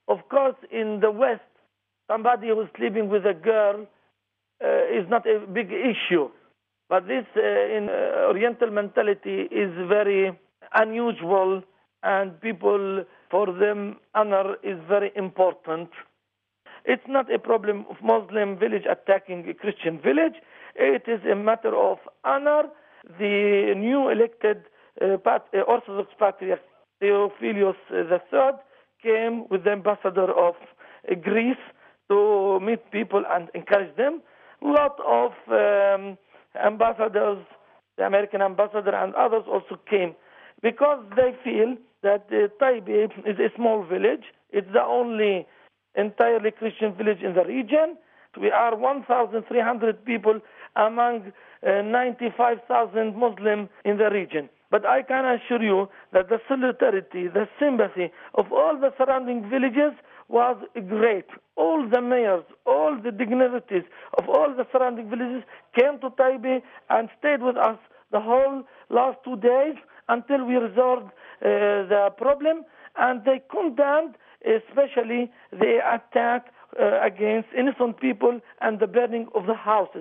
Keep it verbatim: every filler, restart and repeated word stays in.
Of course, in the West, somebody who's sleeping with a girl uh, is not a big issue. But this uh, in uh, Oriental mentality is very unusual, and people, for them, honor is very important. It's not a problem of Muslim village attacking a Christian village. It is a matter of honor. The new elected uh, pat- uh, Orthodox Patriarch Theophilus the third came with the ambassador of uh, Greece to meet people and encourage them. A lot of um, ambassadors, the American ambassador and others also came because they feel that uh, Taybeh is a small village. It's the only entirely Christian village in the region. We are one thousand three hundred people among uh, ninety-five thousand Muslims in the region. But I can assure you that the solidarity, the sympathy of all the surrounding villages was great. All the mayors, all the dignitaries of all the surrounding villages came to Taybeh and stayed with us the whole last two days until we resolved uh, the problem, and they condemned especially the attack uh, against innocent people and the burning of the houses.